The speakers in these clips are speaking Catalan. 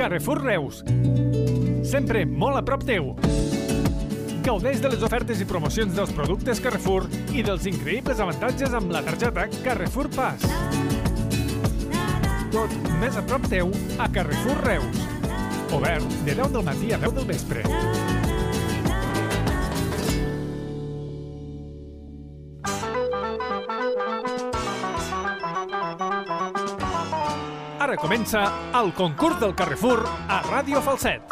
Carrefour Reus. Sempre molt a prop teu. Gaudeix de les ofertes i promocions dels productes Carrefour i dels increïbles avantatges amb la targeta Carrefour Pass. Tot més a prop teu a Carrefour Reus. Obert de 10 del matí a 10 del vespre. Ara comença el concurs del Carrefour a Ràdio Falset.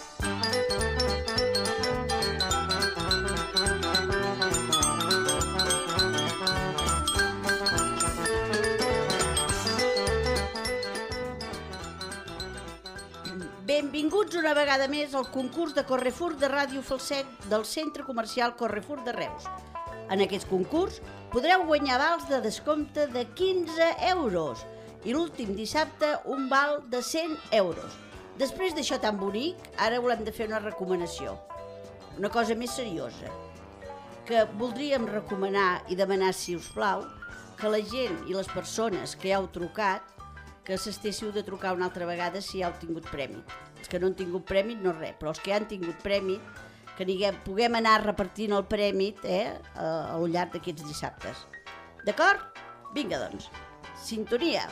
Benvinguts una vegada més al concurs de Carrefour de Ràdio Falset del Centre Comercial Carrefour de Reus. En aquest concurs podreu guanyar vals de descompte de 15 euros i l'últim dissabte un val de 100 euros. Després d'això tan bonic, ara volem de fer una recomanació, una cosa més seriosa, que voldríem recomanar i demanar, si us plau, que la gent i les persones que heu trucat que s'estéssiu de trucar una altra vegada si ja heu tingut premi. Els que no han tingut premi no res, però els que han tingut premi que puguem anar repartint el premi al llarg d'aquests dissabtes. D'acord? Vinga, doncs. Sintonia.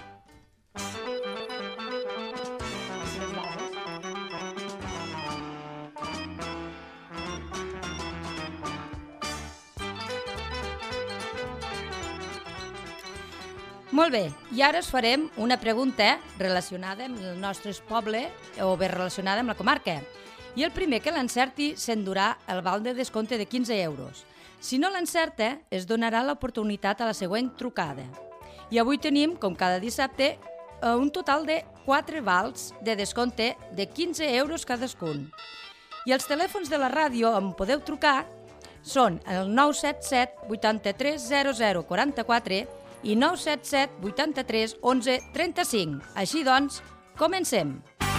Molt bé, i ara us farem una pregunta relacionada amb el nostre poble o bé relacionada amb la comarca. I el primer que l'encerti s'endurà el val de descompte de 15 euros. Si no l'encerta, es donarà l'oportunitat a la següent trucada. I avui tenim, com cada dissabte, un total de 4 vals de descompte de 15 euros cadascun. I els telèfons de la ràdio on podeu trucar són el 977 83 00 44 i 977 83 11 35. Així doncs, comencem!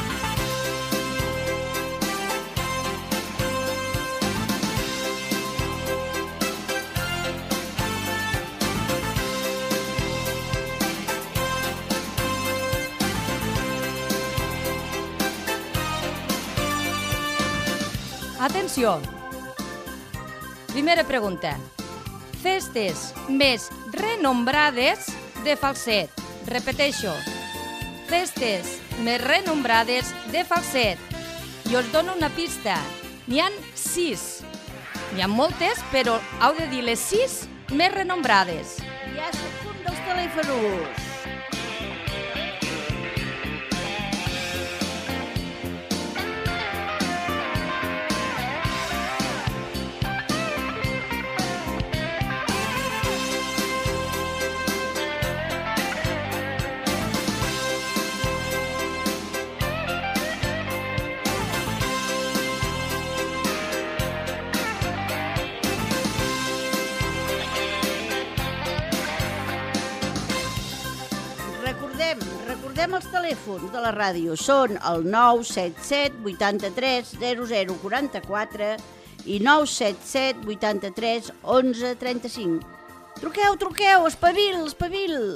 Atenció! Primera pregunta. Festes més renombrades de Falset. Repeteixo. Festes més renombrades de Falset. I us dono una pista. N'hi ha 6. N'hi ha moltes, però heu de dir les 6 més renombrades. Ja és el punt dels telèfons. Recordem els telèfons de la ràdio. Són el 977 83 00 44 i 977 83 11 35. Truqueu, espavil!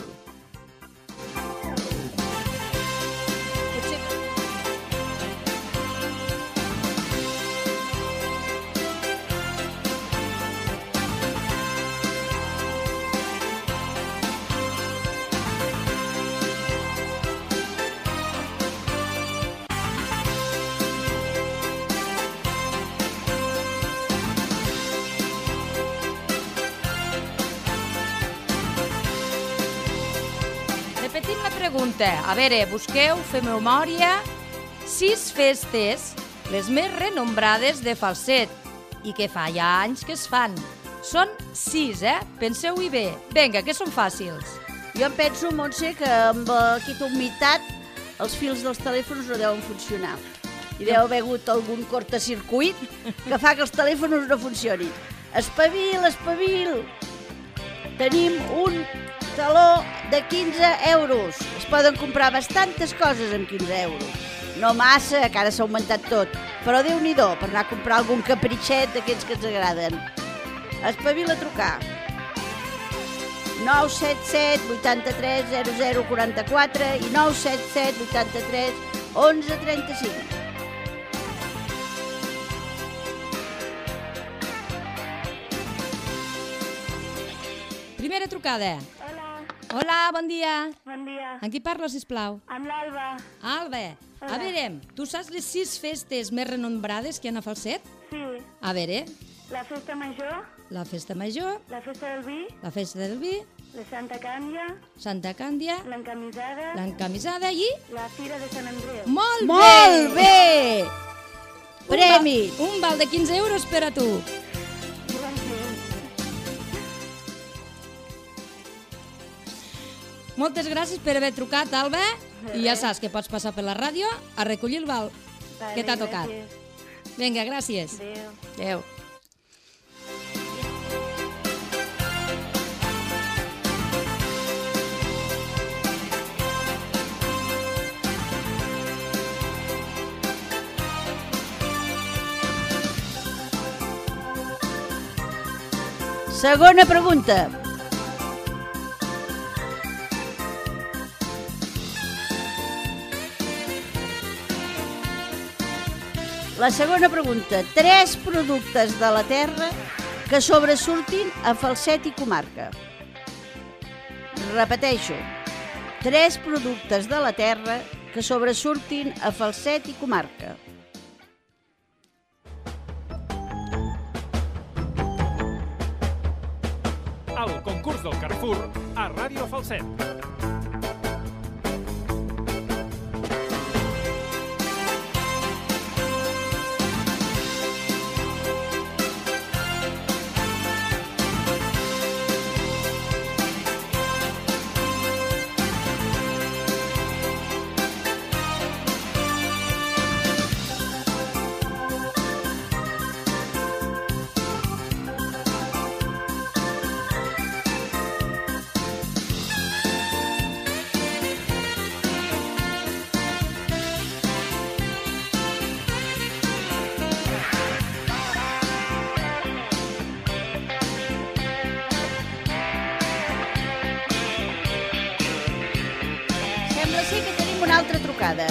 Repetim la pregunta. A veure, busqueu, fem memòria. 6 festes, les més renombrades de Falset, i que fa ja anys que es fan. Són 6, Penseu-hi bé. Vinga, que són fàcils. Jo em penso, Montse, que amb aquesta humitat els fils dels telèfons no deuen funcionar. Hi deu haver hagut algun cortocircuit que fa que els telèfons no funcionin. Espavil! Tenim un taló de 15 euros. Es poden comprar bastantes coses amb 15 euros. No massa, que ara s'ha augmentat tot, però Déu-n'hi-do, per anar a comprar algun capritxet d'aquests que ens agraden. Espavil a trucar. 977 83 00 44 i 977 83 1135. Primera trucada. Hola, Hola, bon dia. bon dia. Amb qui parlo, sisplau? Amb l'Alba. Alba, a veure, tu saps les 6 festes més renombrades que hi ha a Falset? Sí, A veure, la festa major, la festa major, la festa del vi, la festa del vi, la Santa Càndia, Santa Càndia, l'encamisada, l'encamisada i... la Fira de Sant Andreu. Molt bé! Molt bé! Premi! Un val de 15 euros per a tu. Moltes gràcies per haver trucat, Alba, i ja saps que pots passar per la ràdio a recollir el val que t'ha tocat. Gràcies. Vinga, gràcies. Adéu. Adéu. Segona pregunta. La segona pregunta. 3 productes de la terra que sobresurtin a Falset i comarca. Repeteixo. 3 productes de la terra que sobresurtin a Falset i comarca. El concurs del Carrefour a Ràdio Falset. Sembla ser que tenim una altra trucada.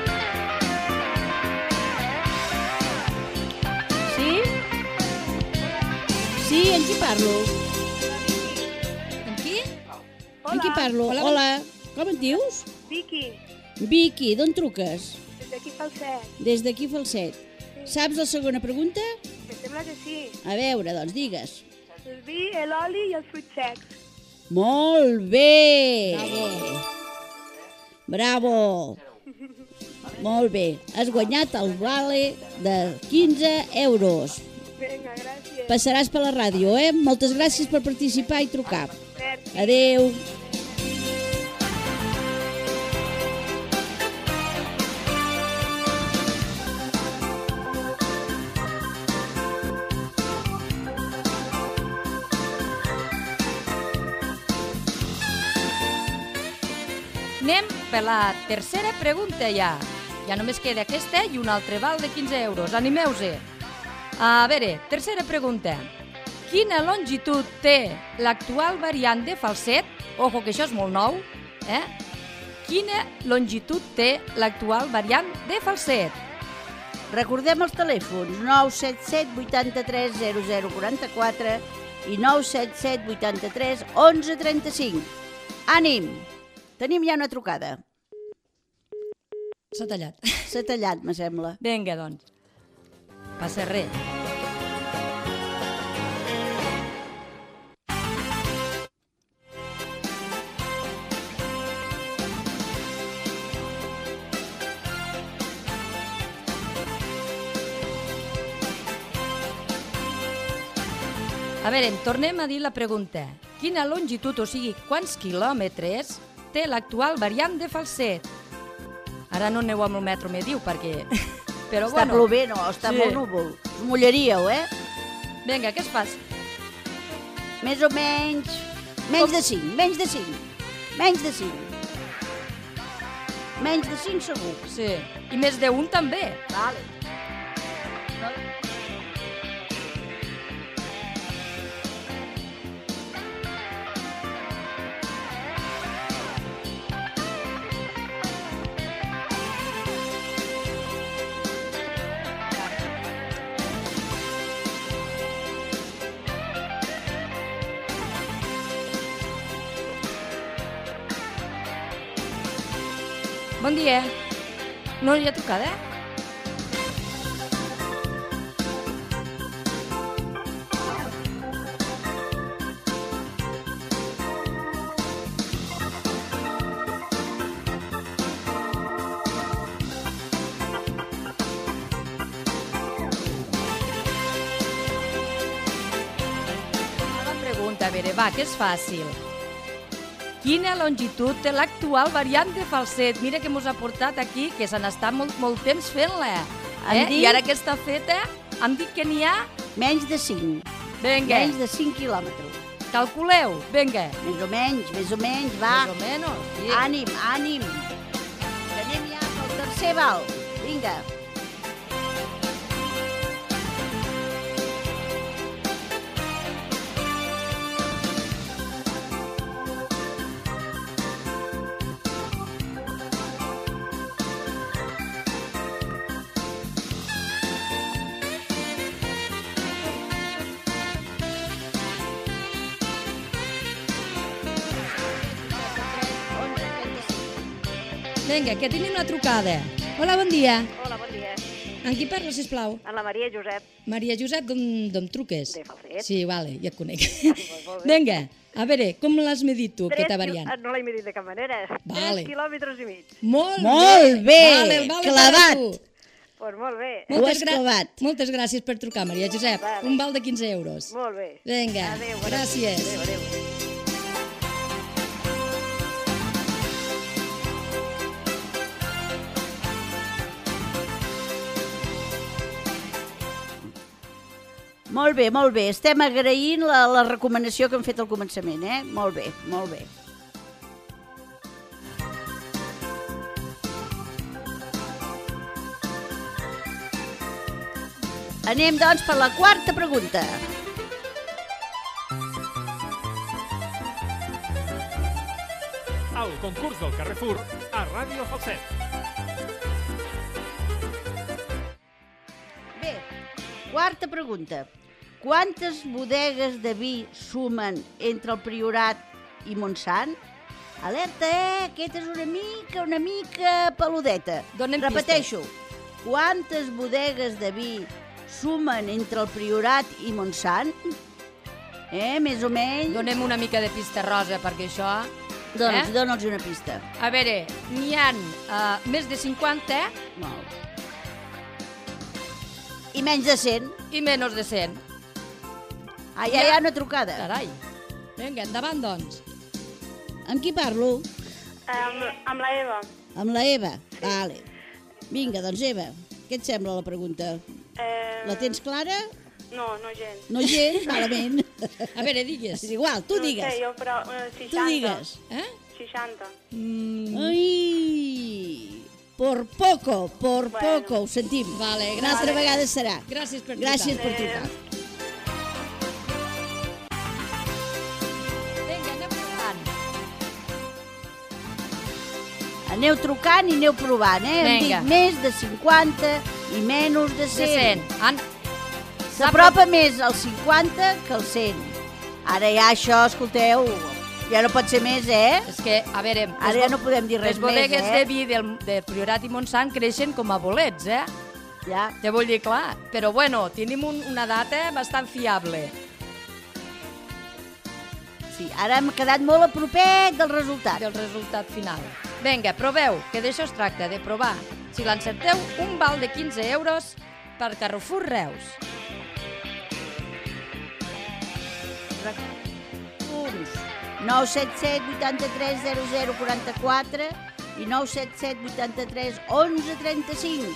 Sí? Sí, amb qui parlo? Amb qui? Amb qui parlo? Hola. Hola. Com et dius? Vicky, Vicky, d'on truques? des d'aquí Falset. Des d'aquí Falset. Saps la segona pregunta? Me sembla que sí. A veure, doncs digues. El vi, l'oli i els fruits secs. Molt bé! Bravo. Bravo! Molt bé. Has guanyat el vale de 15 euros. Vinga, gràcies. Passaràs per la ràdio, eh? Moltes gràcies per participar i trucar. Merci. Adeu. Anem per la tercera pregunta ja. Ja només queda aquesta i un altre val de 15 euros. Animeu-se. A veure, tercera pregunta. Quina longitud té l'actual variant de Falset? Ojo, que això és molt nou. Quina longitud té l'actual variant de Falset? Recordem els telèfons 977 83 0044 i 977 83 1135. Ànim! Tenim ja una trucada. S'ha tallat. S'ha tallat, me sembla. Vinga, doncs. Passa res. A veure, tornem a dir la pregunta. Quina longitud, o sigui, quants quilòmetres té l'actual variant de Falset? Ara no aneu amb el metro mediu, perquè... Però Està bueno. plovent o està molt núvol. Us mulleríeu, eh? Vinga, què es fas? Més o menys... Menys de 5, menys de 5. Menys de 5. Menys de 5 segur. Sí. I més d'un també. Vale. Bon dia. No hi ha trucada, A veure, va, que és fàcil. Quina longitud té l'actual variant de falset? Mira que mos ha portat aquí, que se n'està molt temps fent-la. I ara que està feta, em dic que n'hi ha... Menys de 5. Vinga. Menys de 5 quilòmetres. Calculeu, vinga. Més o menys, va. Més o menys, sí. Ànim. Que anem ja pel tercer val. Vinga. Vinga, que tenim una trucada. Hola, bon dia. Hola, bon dia. Amb qui parla, sisplau? Amb la Maria Josep. Maria Josep, d'on truques? De Falset. Sí, vale, ja et conec. Molt bé. Vinga, a veure, com l'has medit tu, aquesta variant? No l'he medit de cap manera. Vale. 3 quilòmetres i mig. Molt bé, vale, clavat. per tu. Pues molt bé. Ho has clavat. Moltes gràcies per trucar, Maria Josep. Vale. Un val de 15 euros. Molt bé. Vinga, Adéu, gràcies. Adéu. Molt bé. Estem agraint la recomanació que hem fet al començament, eh? Molt bé. Anem, doncs, per la quarta pregunta. El concurs del Carrefour a Ràdio Falset. Bé, quarta pregunta. Quantes bodegues de vi sumen entre el Priorat i Montsant? Alerta, aquesta és una mica peludeta. Donem Repeteixo. Quantes bodegues de vi sumen entre el Priorat i Montsant? Més o menys? Donem una mica de pista rosa, perquè això... Dóna'ls una pista. A veure, n'hi ha més de 50 Molt. I menys de 100. i menys de 100. Ja hi ha una trucada. Carai. Vinga, endavant, doncs. Amb qui parlo? Amb la Eva. Amb la Eva? Vale. Vinga, doncs Eva, què et sembla la pregunta? La tens clara? No gens. No gens? Malament. A veure, digues. És igual, tu digues. No sé, jo però 60. Tu digues. 60. Ai, por poco, ho sentim. Vale, Una altra vegada serà. Gràcies per trucar. Gràcies per trucar. Vinga, anem provant. Aneu trucant i aneu provant, Em Vinga. dic més de 50 i menys de 100. De 100. S'apropa més al 50 que al 100. Ara ja això, escolteu, ja no pot ser més, És que, a veure... Ara ja no podem dir res les més, bodegues de vi del Priorat i Montsant creixen com a bolets, Ja. Te vull dir, clar. Però, bueno, tenim una data bastant fiable. Sí, ara hem quedat molt a propet del resultat. Del resultat final. Vinga, proveu, que d'això es tracta, de provar. Si l'encerteu, un val de 15 euros per Carrefour Reus. Punts. 977 83 00 44 i 977 83 11 35.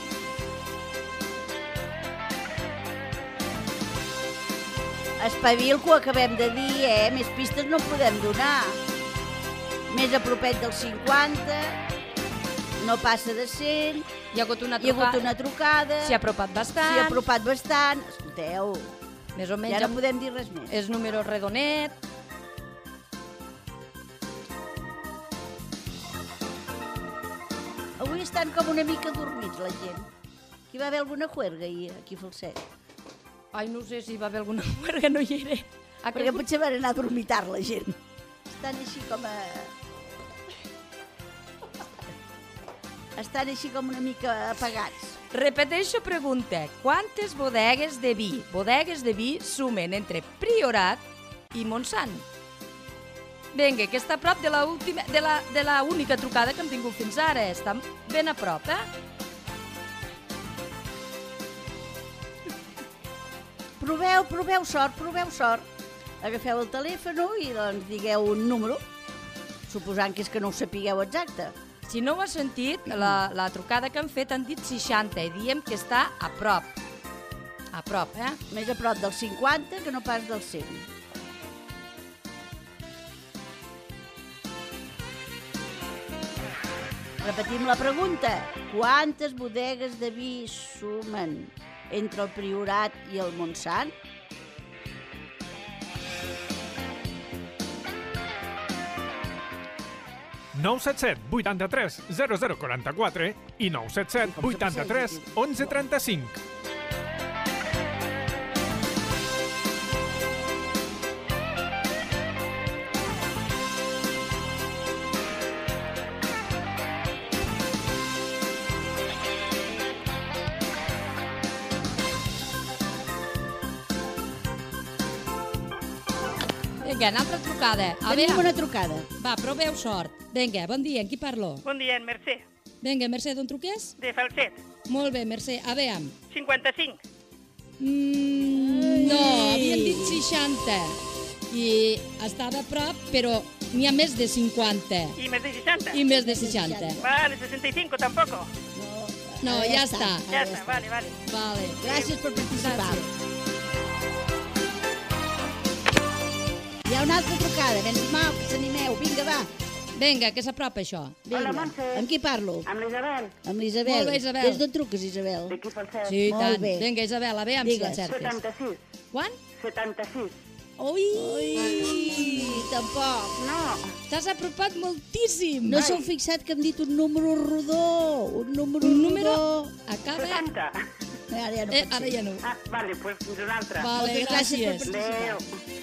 Espavil que ho acabem de dir, Més pistes no podem donar. Més a propet del 50, no passa de 100, Hi ha hagut una hi ha hagut trucada. una trucada, S'hi ha apropat bastant. s'hi ha apropat bastant. Escolteu, Més o menys ja no podem dir res més. és número redonet. Avui estan com una mica dormits la gent. Hi va haver alguna juerga ahir, aquí a Falset? Ai, no sé si hi va haver alguna huerga, no hi era. Perquè potser van anar a dormitar la gent. Estan així com a... estan així com una mica apagats. Repeteixo pregunta. Quantes bodegues de vi sumen entre Priorat i Montsant? Vinga, que està a prop de la única trucada que hem tingut fins ara. Està ben a prop, Proveu sort. Agafeu el telèfon i doncs digueu un número, suposant que és que no ho sapigueu exacte. Si no ho has sentit, la trucada que han fet han dit 60 i diem que està a prop. A prop, Més a prop del 50 que no pas del 100. Repetim la pregunta. Quantes bodegues de vi sumen entre el Priorat i el Montsant? Nou 83 0044 i 977 83 1135. Vinga, una altra trucada. Tenim una trucada. Va, proveu sort. Vinga, bon dia, amb qui parlo? Bon dia, en Mercè, Vinga, Mercè, d'on truques? de Falset. Molt bé, Mercè. A veure, 55. no, havien dit 60. I estava a prop, però n'hi ha més de 50. ¿Y más de 60? I més de 60. Vale, 65 tampoco. No, ja està. Ya está, vale. Vale. Gràcies per participar. Gràcies. Hi ha una altra trucada. Mal, que s'animeu. Vinga, va. Vinga, que s'apropa això. Vinga. Hola, Montse. Amb qui parlo? Amb l'Isabel. Amb l'Isabel. Molt bé, Isabel. Des d'on truques, Isabel? D'aquí Falset. Sí, Molt tant. bé. Vinga, Isabel, a veure si Digues. l'encertes. 76. Quan? 76. Ui! Tampoc. No. T'has apropat moltíssim. No s'heu fixat que hem dit un número rodó? Un número rodó. Acaba... 70. Ara ja no pot Ara ser. ja no. Ah, vale, pues fins una altra. Vale, Moltes gràcies per gràcies. participar. Adéu.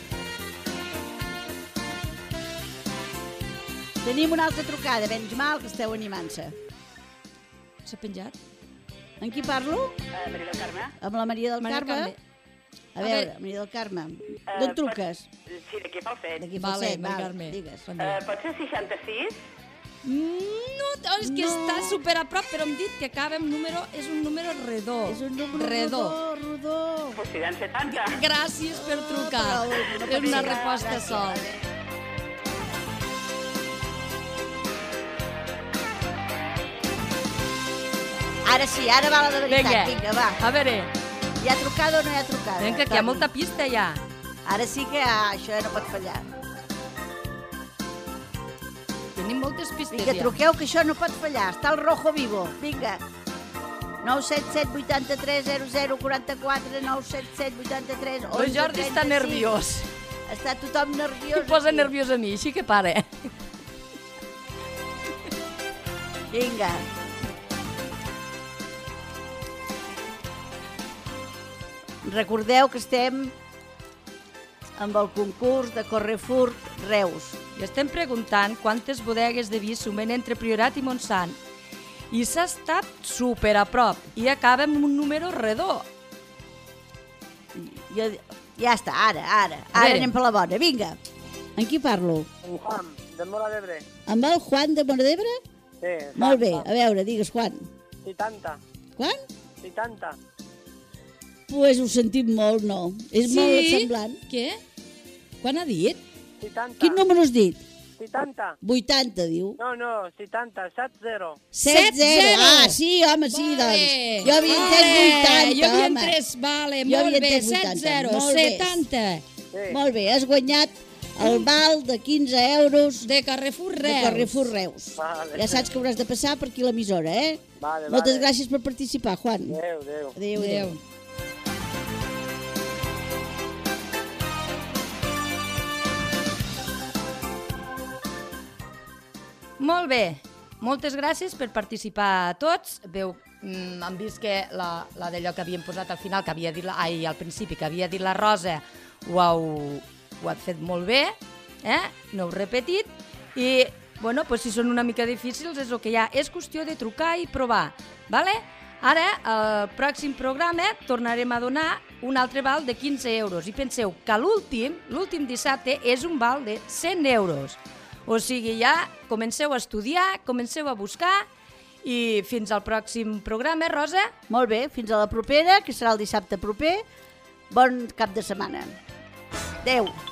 Tenim una altra trucada. Menys mal que esteu animant-se. S'ha penjat? Amb qui parlo? Maria del Carme. Amb la Maria del Maria Carme? Carme. A veure, Maria del Carme, d'on truques? Sí, d'aquí Falset. D'aquí Vale, Falset, Maria val, Carme. digues. Bon dia. Pot ser 66? No, és que està super a prop, però hem dit que acaba amb número... És un número redó. És un número redó. rodó. Pues seran 70. Gràcies per trucar. prou, no pot És una ser. resposta Gràcies. sol. Ara sí, ara va la de veritat. Vinga. Vinga, va. A veure, Hi ha trucada o no hi ha trucada? vinga, que hi ha molta pista ja. Ara sí que això ja no pot fallar. Tenim moltes pistes Vinga, ja. truqueu, que això no pot fallar. Està el rojo vivo. Vinga. 977 83 0044 977 83 11 El Jordi està 35. nerviós. Està tothom nerviós. Em posa aquí. nerviós a mi, així que pare. Vinga. Recordeu que estem amb el concurs de Carrefour Reus. I estem preguntant quantes bodegues de vi sumen entre Priorat i Montsant. I s'ha estat super a prop i acaba amb un número redó. Ja està, ara Bé. anem per la bona. Vinga. Amb qui parlo? Un Juan, de Mola d'Ebre. Amb el Juan de Móra d'Ebre? Sí. Molt bé, a veure, digues Juan. 70. Quan? 70. Pues ho sentim molt, no. És molt semblant. Què? Quan ha dit? 70. Quin número has dit? 70. 80, diu. No, 70. 70. 7-0. Ah, sí, home, sí, doncs. Jo havia entès 80, Jo havia home. entès, vale, Jo molt havia bé, entès 80, 7-0, molt bé. 70. Sí. Molt bé, has guanyat el val de 15 euros De Carrefour de Reus. Carrefour Reus. Vale. Ja saps que hauràs de passar per aquí l'emissora, eh? Vale, Moltes gràcies per participar, Juan. Adéu. Adéu, Adéu. Molt bé, moltes gràcies per participar a tots. Veu, han vist que la d'allò que havíem posat al final, que havia dit al principi, que havia dit la Rosa, ho heu fet molt bé, no heu repetit, i Bueno, doncs si són una mica difícils és el que hi ha. És qüestió de trucar i provar, vale? Ara, al pròxim programa, tornarem a donar un altre val de 15 euros. I penseu que l'últim dissabte, és un val de 100 euros. O sigui, ja comenceu a estudiar, comenceu a buscar i fins al pròxim programa, Rosa. Molt bé, fins a la propera, que serà el dissabte proper. Bon cap de setmana. Adéu.